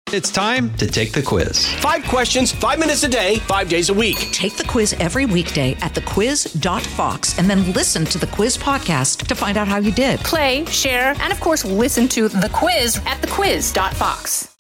It's time to take the quiz. 5 questions, 5 minutes a day, 5 days a week. Take the quiz every weekday at thequiz.fox and then listen to the quiz podcast to find out how you did. Play, share, and of course, listen to The Quiz at thequiz.fox.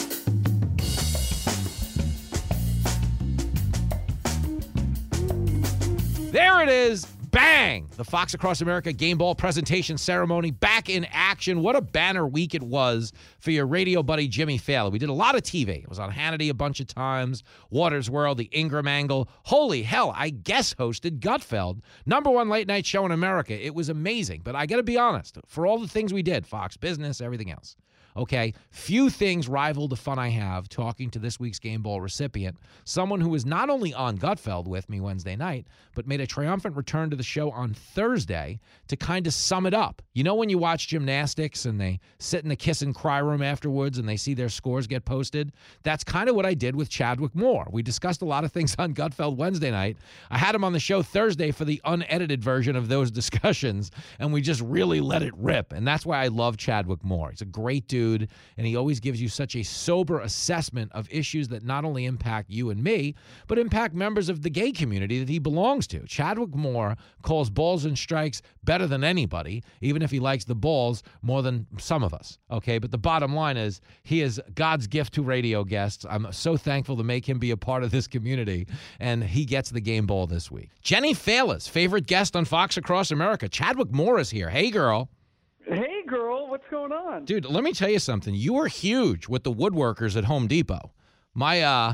There it is. Bang! The Fox Across America Game Ball presentation ceremony back in action. What a banner week it was for your radio buddy Jimmy Fallon. We did a lot of TV. It was on Hannity a bunch of times, Waters World, the Ingram Angle. Holy hell, I guest hosted Gutfeld, #1 late night show in America. It was amazing. But I got to be honest, for all the things we did, Fox Business, everything else, okay, few things rival the fun I have talking to this week's Game Ball recipient, someone who was not only on Gutfeld with me Wednesday night, but made a triumphant return to the show on Thursday to kind of sum it up. You know when you watch gymnastics and they sit in the kiss and cry room afterwards and they see their scores get posted? That's kind of what I did with Chadwick Moore. We discussed a lot of things on Gutfeld Wednesday night. I had him on the show Thursday for the unedited version of those discussions, and we just really let it rip. And that's why I love Chadwick Moore. He's a great dude, and he always gives you such a sober assessment of issues that not only impact you and me, but impact members of the gay community that he belongs to. Chadwick Moore calls balls and strikes better than anybody, even if he likes the balls more than some of us, okay? But the bottom line is he is God's gift to radio guests. I'm so thankful to make him be a part of this community, and he gets the game ball this week. Jenny Fala's favorite guest on Fox Across America, Chadwick Moore, is here. Hey, girl. Hey, girl, what's going on? Dude, let me tell you something. You were huge with the woodworkers at Home Depot. My,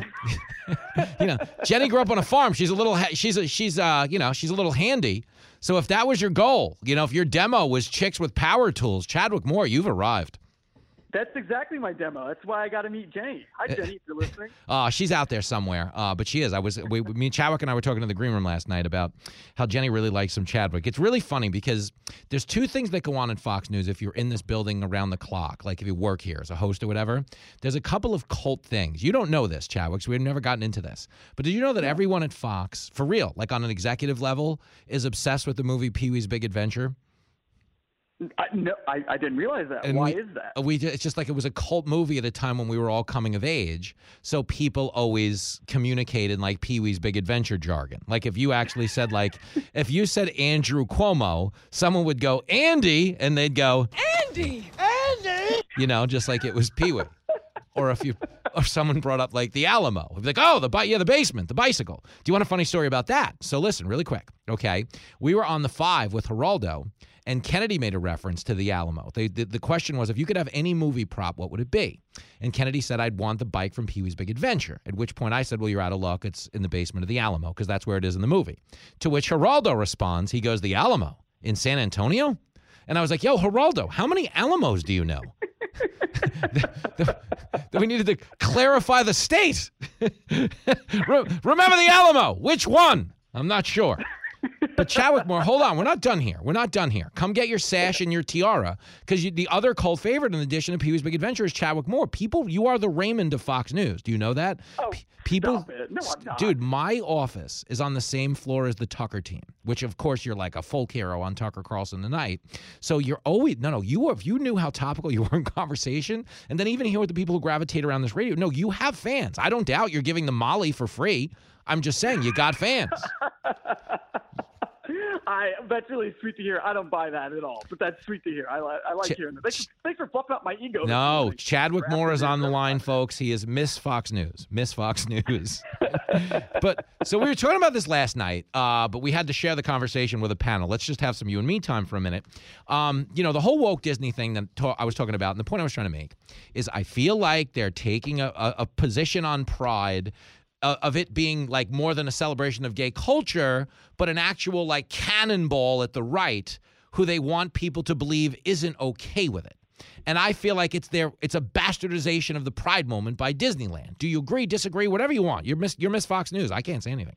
Jenny grew up on a farm. She's a little, she's a little handy. So if that was your goal, if your demo was chicks with power tools, Chadwick Moore, you've arrived. That's exactly my demo. That's why I got to meet Jenny. Hi, Jenny, if you're listening. She's out there somewhere, but she is. Me and Chadwick and I were talking in the green room last night about how Jenny really likes some Chadwick. It's really funny because there's two things that go on in Fox News if you're in this building around the clock, like if you work here as a host or whatever. There's a couple of cult things. You don't know this, Chadwick, so we've never gotten into this. But did you know that everyone at Fox, for real, like on an executive level, is obsessed with the movie Pee-wee's Big Adventure? No, I didn't realize that. And Why is that? It's just like it was a cult movie at a time when we were all coming of age. So people always communicated like Pee-wee's Big Adventure jargon. Like if you actually said if you said Andrew Cuomo, someone would go, Andy, and they'd go, Andy. Just like it was Pee-wee. Or or someone brought up like the Alamo. It'd be like, oh, the basement, the bicycle. Do you want a funny story about that? So listen, really quick, okay? We were on the 5 with Geraldo, and Kennedy made a reference to the Alamo. The question was, if you could have any movie prop, what would it be? And Kennedy said, I'd want the bike from Pee-wee's Big Adventure, at which point I said, well, you're out of luck. It's in the basement of the Alamo, because that's where it is in the movie. To which Geraldo responds, he goes, the Alamo in San Antonio? And I was like, yo, Geraldo, how many Alamos do you know? We needed to clarify the state. Remember the Alamo. Which one? I'm not sure. But Chadwick Moore, hold on. We're not done here. Come get your sash and your tiara, because the other cult favorite in addition to Pee-wee's Big Adventure is Chadwick Moore. People, you are the Raymond of Fox News. Do you know that? Oh, people, stop it. No, I'm not. Dude, my office is on the same floor as the Tucker team, which of course you're like a folk hero on Tucker Carlson Tonight. So you're always, if you knew how topical you were in conversation, and then even here with the people who gravitate around this radio, you have fans. I don't doubt you're giving them Molly for free. I'm just saying you got fans. That's really sweet to hear. I don't buy that at all, but that's sweet to hear. I like hearing that. Thanks for fluffing up my ego. No, Chadwick Moore is on the line, folks. He is Miss Fox News. But so we were talking about this last night, but we had to share the conversation with a panel. Let's just have some you and me time for a minute. The whole woke Disney thing that I was talking about, and the point I was trying to make is I feel like they're taking a position on Pride of it being like more than a celebration of gay culture, but an actual like cannonball at the right who they want people to believe isn't okay with it. And I feel like it's a bastardization of the Pride moment by Disneyland. Do you agree, disagree, whatever you want? You're Miss Fox News. I can't say anything.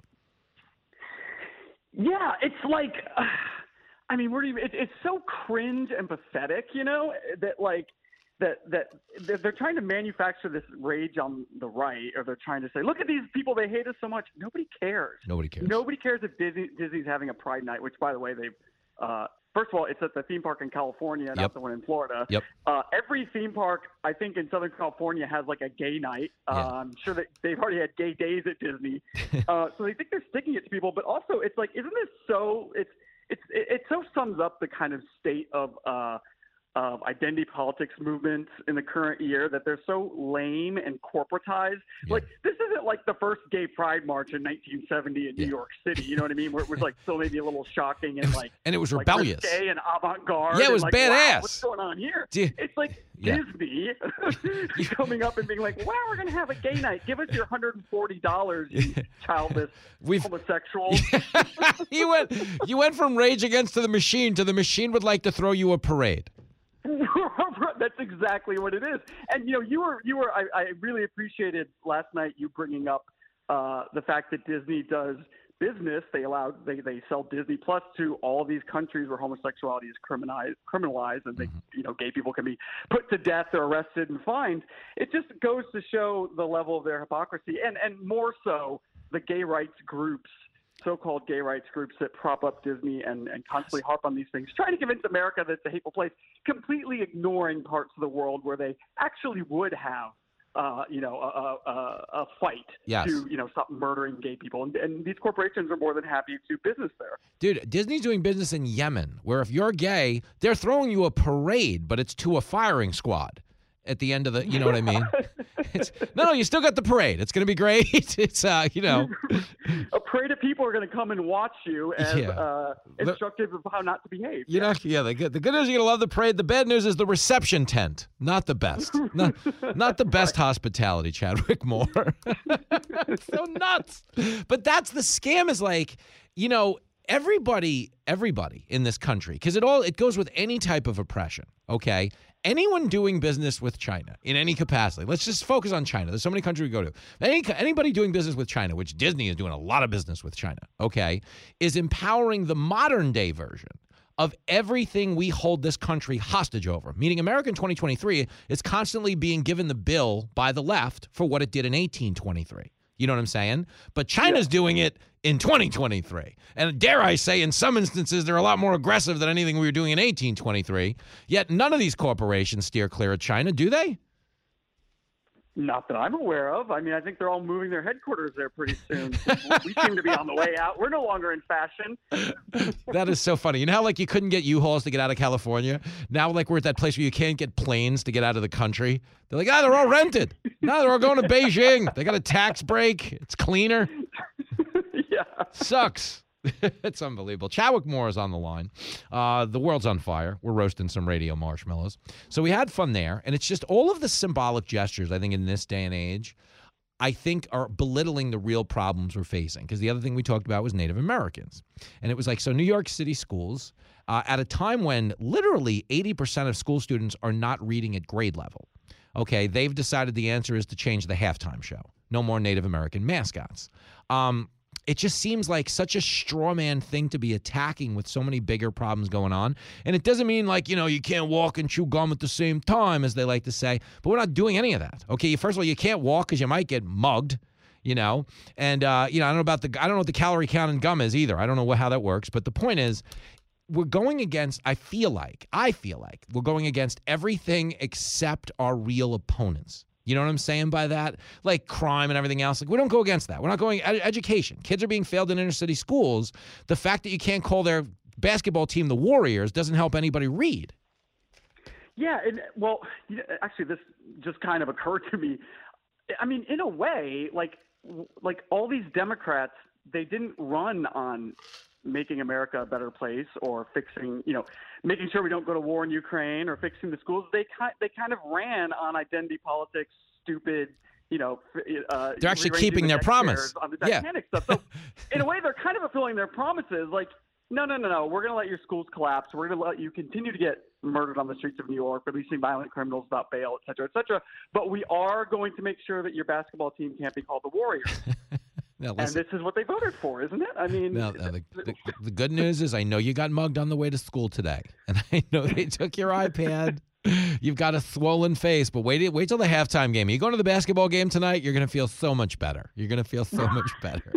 Yeah, it's like, it's so cringe and pathetic, that they're trying to manufacture this rage on the right, or they're trying to say, look at these people, they hate us so much. Nobody cares. Nobody cares if Disney's having a Pride night, which, by the way, first of all, it's at the theme park in California, not the one in Florida. Yep. Every theme park, I think, in Southern California has like a gay night. I'm sure that they've already had gay days at Disney. So they think they're sticking it to people. But also, it's like, isn't this so? It so sums up the kind of state of identity politics movements in the current year, that they're so lame and corporatized. Like, this isn't like the first gay pride march in 1970 in New York City. You know what I mean? Where it was like still maybe a little shocking and like, and it was like rebellious, risque and avant-garde. Yeah, it was and like, badass. Wow, what's going on here? It's like Disney coming up and being like, wow, we're going to have a gay night. Give us your $140, you childless homosexuals. You went from Rage Against the Machine to the machine would like to throw you a parade. That's exactly what it is. And you were. I really appreciated last night you bringing up the fact that Disney does business. They sell Disney Plus to all these countries where homosexuality is criminalized, and they, gay people can be put to death or arrested and fined. It just goes to show the level of their hypocrisy, and more so the gay rights groups. So-called gay rights groups that prop up Disney and constantly harp on these things, trying to convince America that it's a hateful place, completely ignoring parts of the world where they actually would have, a fight to, stop murdering gay people. And these corporations are more than happy to do business there. Dude, Disney's doing business in Yemen, where if you're gay, they're throwing you a parade, but it's to a firing squad at the end of the, you know what I mean? No, you still got the parade. It's going to be great. It's, a parade of people are going to come and watch you as instructive of how not to behave. The good news, you're going to love the parade. The bad news is the reception tent. Not the best. Not the best hospitality, Chadwick Moore. It's so nuts. But that's the scam, is like, everybody in this country, because it goes with any type of oppression, okay? Anyone doing business with China in any capacity, let's just focus on China. There's so many countries we go to. Anybody doing business with China, which Disney is doing a lot of business with China, okay, is empowering the modern day version of everything we hold this country hostage over. Meaning America in 2023 is constantly being given the bill by the left for what it did in 1823. You know what I'm saying? But China's doing it in 2023. And dare I say, in some instances, they're a lot more aggressive than anything we were doing in 1823. Yet none of these corporations steer clear of China, do they? Not that I'm aware of. I mean, I think they're all moving their headquarters there pretty soon. We seem to be on the way out. We're no longer in fashion. That is so funny. You know how, like, you couldn't get U-Hauls to get out of California? Now, like, we're at that place where you can't get planes to get out of the country. They're like, they're all rented. No, they're all going to Beijing. They got a tax break. It's cleaner. Yeah. Sucks. It's unbelievable. Chadwick Moore is on the line. The world's on fire. We're roasting some radio marshmallows. So we had fun there. And it's just all of the symbolic gestures, I think, in this day and age, I think are belittling the real problems we're facing. Because the other thing we talked about was Native Americans. And it was like, so New York City schools, at a time when literally 80% of school students are not reading at grade level, okay, they've decided the answer is to change the halftime show. No more Native American mascots. It just seems like such a straw man thing to be attacking with so many bigger problems going on. And it doesn't mean like, you can't walk and chew gum at the same time, as they like to say. But we're not doing any of that. Okay, first of all, you can't walk because you might get mugged, And, I don't know what the calorie count in gum is either. I don't know how that works. But the point is, we're going against, I feel like we're going against everything except our real opponents. You know what I'm saying by that? Like crime and everything else. Like, we don't go against that. We're not going education. Kids are being failed in inner city schools. The fact that you can't call their basketball team the Warriors doesn't help anybody read. Yeah, and actually, this just kind of occurred to me. I mean, in a way, like all these Democrats, they didn't run on making America a better place or fixing, making sure we don't go to war in Ukraine or fixing the schools. They kind of ran on identity politics, stupid, they're actually keeping their promise on the Titanic stuff. So in a way, they're kind of fulfilling their promises. Like, no, we're going to let your schools collapse. We're going to let you continue to get murdered on the streets of New York, releasing violent criminals without bail, et cetera, et cetera. But we are going to make sure that your basketball team can't be called the Warriors. Now, and this is what they voted for, isn't it? I mean, the good news is I know you got mugged on the way to school today, and I know they took your iPad. You've got a swollen face, but wait till the halftime game. You going to the basketball game tonight? You're going to feel so much better. You're going to feel so much better.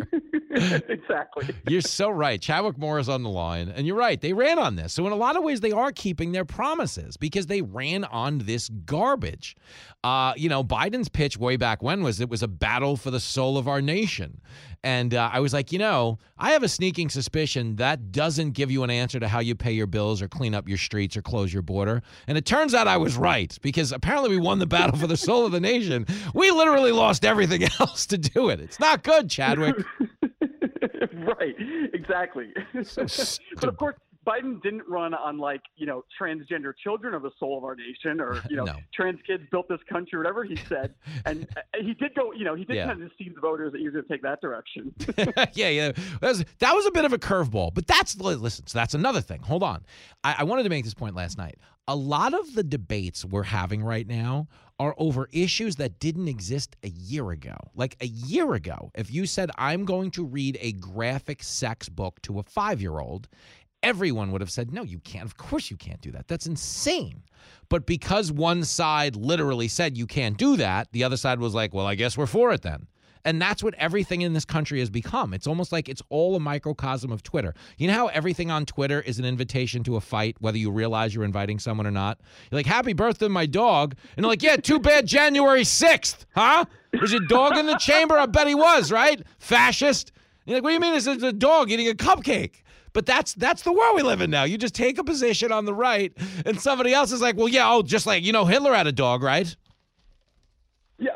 Exactly. You're so right. Chadwick Moore is on the line, and you're right. They ran on this. So in a lot of ways, they are keeping their promises because they ran on this garbage. Biden's pitch way back when was it was a battle for the soul of our nation. And I was like, I have a sneaking suspicion that doesn't give you an answer to how you pay your bills or clean up your streets or close your border. And it turns out I was right because apparently we won the battle for the soul of the nation. We literally lost everything else to do it. It's not good, Chadwick. Right, exactly. But of course, Biden didn't run on transgender children are the soul of our nation, or no. Trans kids built this country, or whatever he said. And he did go, he did kind of deceive the voters that he was going to take that direction. Yeah. That was a bit of a curveball, but listen, so that's another thing. Hold on. I wanted to make this point last night. A lot of the debates we're having right now are over issues that didn't exist a year ago. Like a year ago, if you said, I'm going to read a graphic sex book to a 5-year-old, everyone would have said, no, you can't. Of course you can't do that. That's insane. But because one side literally said you can't do that, the other side was like, well, I guess we're for it then. And that's what everything in this country has become. It's almost like it's all a microcosm of Twitter. You know how everything on Twitter is an invitation to a fight, whether you realize you're inviting someone or not? You're like, happy birthday, my dog. And they're like, yeah, too bad January 6th, huh? Was your dog in the chamber? I bet he was, right? Fascist. You're like, what do you mean it's a dog eating a cupcake? But that's the world we live in now. You just take a position on the right, and somebody else is like, well, yeah, just like, Hitler had a dog, right? Yeah.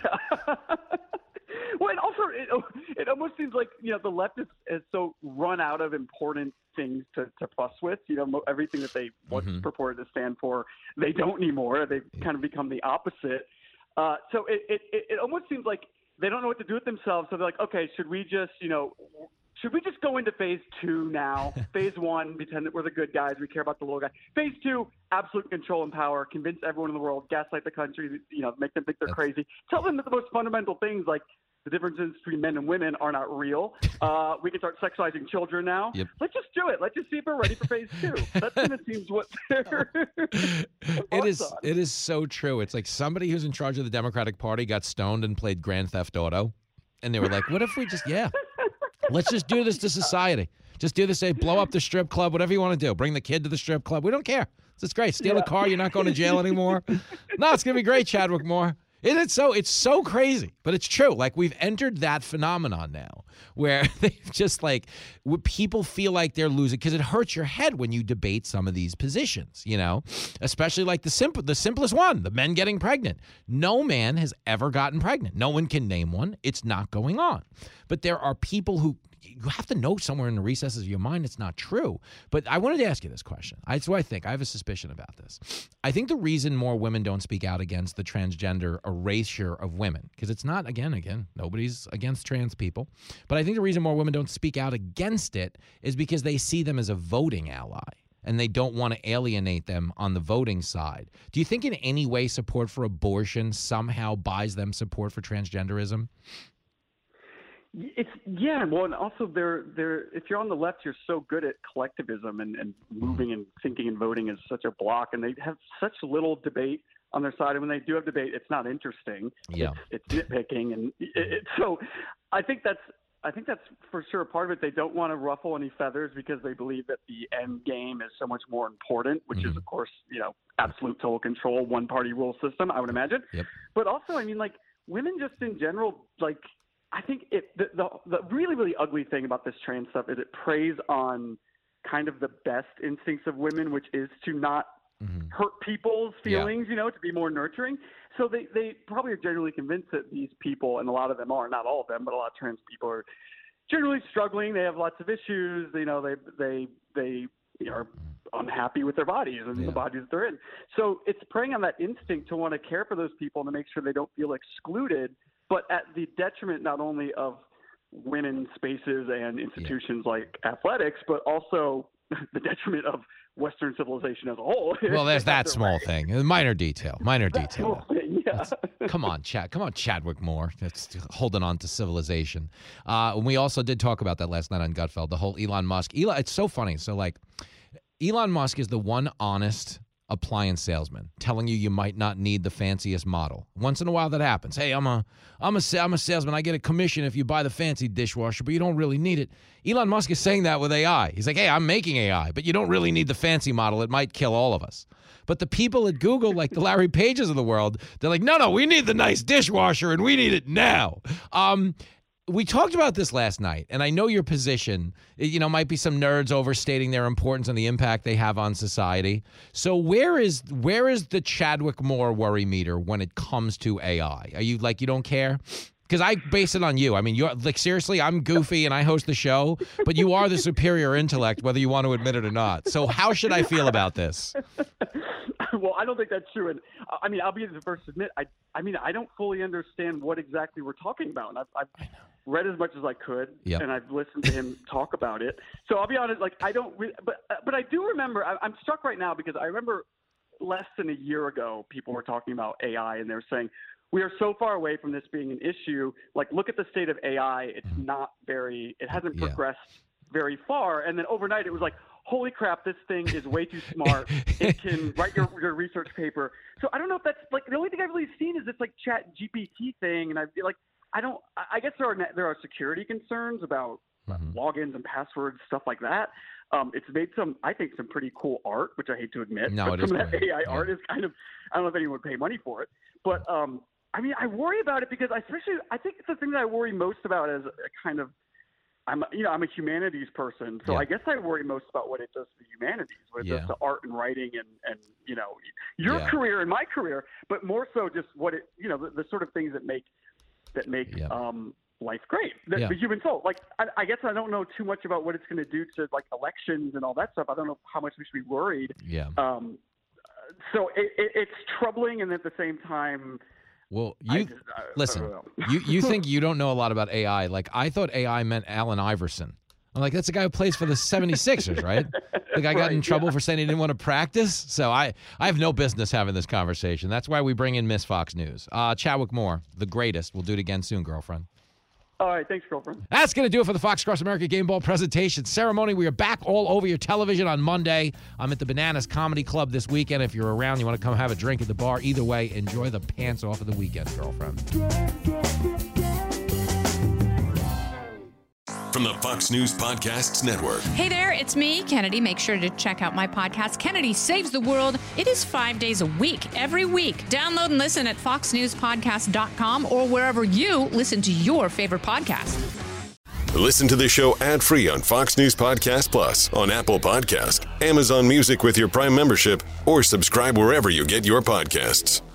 Well, and also, it almost seems like, the left is so run out of important things to fuss with. Everything that they once purported to stand for, they don't anymore. They've kind of become the opposite. So it almost seems like they don't know what to do with themselves. So they're like, okay, should we just go into phase 2 now? Phase 1, pretend that we're the good guys. We care about the little guy. Phase 2, absolute control and power. Convince everyone in the world. Gaslight the country. Make them think they're crazy. Tell them that the most fundamental things, like the differences between men and women, are not real. We can start sexualizing children now. Yep. Let's just do it. Let's just see if we're ready for phase 2. That kind of seems what they're It is so true. It's like somebody who's in charge of the Democratic Party got stoned and played Grand Theft Auto. And they were like, what if we just, let's just do this to society. Just do this, blow up the strip club, whatever you want to do. Bring the kid to the strip club. We don't care. It's great. Steal a car. You're not going to jail anymore. No, it's going to be great, Chadwick Moore. It's so crazy, but it's true. Like, we've entered that phenomenon now where they've just people feel like they're losing because it hurts your head when you debate some of these positions, especially like the simplest one, the men getting pregnant. No man has ever gotten pregnant. No one can name one. It's not going on. But there are people who you have to know somewhere in the recesses of your mind it's not true. But I wanted to ask you this question. That's what I think. I have a suspicion about this. I think the reason more women don't speak out against the transgender erasure of women, because it's not, again, nobody's against trans people, but I think the reason more women don't speak out against it is because they see them as a voting ally, and they don't want to alienate them on the voting side. Do you think in any way support for abortion somehow buys them support for transgenderism? Well, and also they're if you're on the left, you're so good at collectivism and moving and thinking and voting is such a block, and they have such little debate on their side. And when they do have debate, it's not interesting. Yeah, it's nitpicking, and so I think that's for sure part of it. They don't want to ruffle any feathers because they believe that the end game is so much more important, which is, of course, absolute total control, one party rule system, I would imagine. Yep. But also, I mean, women just in general, I think the really, really ugly thing about this trans stuff is it preys on kind of the best instincts of women, which is to not hurt people's feelings, to be more nurturing. So they probably are generally convinced that these people, and a lot of them are, not all of them, but a lot of trans people are generally struggling. They have lots of issues. They are unhappy with their bodies and the bodies that they're in. So it's preying on that instinct to want to care for those people and to make sure they don't feel excluded, but at the detriment not only of women's spaces and institutions like athletics, but also the detriment of Western civilization as a whole. Well, there's that small thing. Minor detail. Yeah. Come on, Chadwick Moore. That's holding on to civilization. And we also did talk about that last night on Gutfeld, the whole Elon Musk. It's so funny. So, Elon Musk is the one honest appliance salesman telling you might not need the fanciest model. Once in a while that happens. Hey, I'm a salesman. I get a commission if you buy the fancy dishwasher, but you don't really need it. Elon Musk is saying that with AI. He's like, hey, I'm making AI, but you don't really need the fancy model. It might kill all of us. But the people at Google, like the Larry Pages of the world, they're like, no, we need the nice dishwasher and we need it now. We talked about this last night, and I know your position, might be some nerds overstating their importance and the impact they have on society. So where is the Chadwick Moore worry meter when it comes to AI? Are you like, you don't care? Because I base it on you. I mean, you're like, seriously, I'm goofy and I host the show, but you are the superior intellect, whether you want to admit it or not. So how should I feel about this? Well, I don't think that's true. And I mean, I'll be the first to admit, I don't fully understand what exactly we're talking about. And I've read as much as I could, and I've listened to him talk about it. So I'll be honest, like, I don't really, but I do remember, I'm struck right now because I remember less than a year ago, people were talking about AI and they were saying, we are so far away from this being an issue. Like, look at the state of AI. It's it hasn't progressed very far. And then overnight it was like, holy crap, this thing is way too smart. It can write your research paper. So I don't know if that's like, the only thing I've really seen is this like Chat GPT thing. And I guess there are security concerns about logins and passwords, stuff like that. It's made some pretty cool art, which I hate to admit. No, but some of that AI art is kind of, I don't know if anyone would pay money for it, but I mean, I worry about it because I think it's the thing that I worry most about as a kind of, I'm a humanities person, so I guess I worry most about what it does to the humanities, what it does to art and writing and your career and my career, but more so just what it, the sort of things that make life great, the human soul. Like, I guess I don't know too much about what it's going to do to like elections and all that stuff. I don't know how much we should be worried. Yeah. So it's troubling, and at the same time. Well, listen, you think you don't know a lot about AI. Like, I thought AI meant Allen Iverson. I'm like, that's the guy who plays for the 76ers, right? The guy got in trouble for saying he didn't want to practice. So I have no business having this conversation. That's why we bring in Miss Fox News. Chadwick Moore, the greatest. We'll do it again soon, girlfriend. All right, thanks, girlfriend. That's going to do it for the Fox Across America Game Ball presentation ceremony. We are back all over your television on Monday. I'm at the Bananas Comedy Club this weekend. If you're around, you want to come have a drink at the bar. Either way, enjoy the pants off of the weekend, girlfriend. From the Fox News Podcasts Network. Hey there, it's me, Kennedy. Make sure to check out my podcast, Kennedy Saves the World. It is 5 days a week, every week. Download and listen at foxnewspodcast.com or wherever you listen to your favorite podcast. Listen to the show ad-free on Fox News Podcast Plus, on Apple Podcast, Amazon Music with your Prime membership, or subscribe wherever you get your podcasts.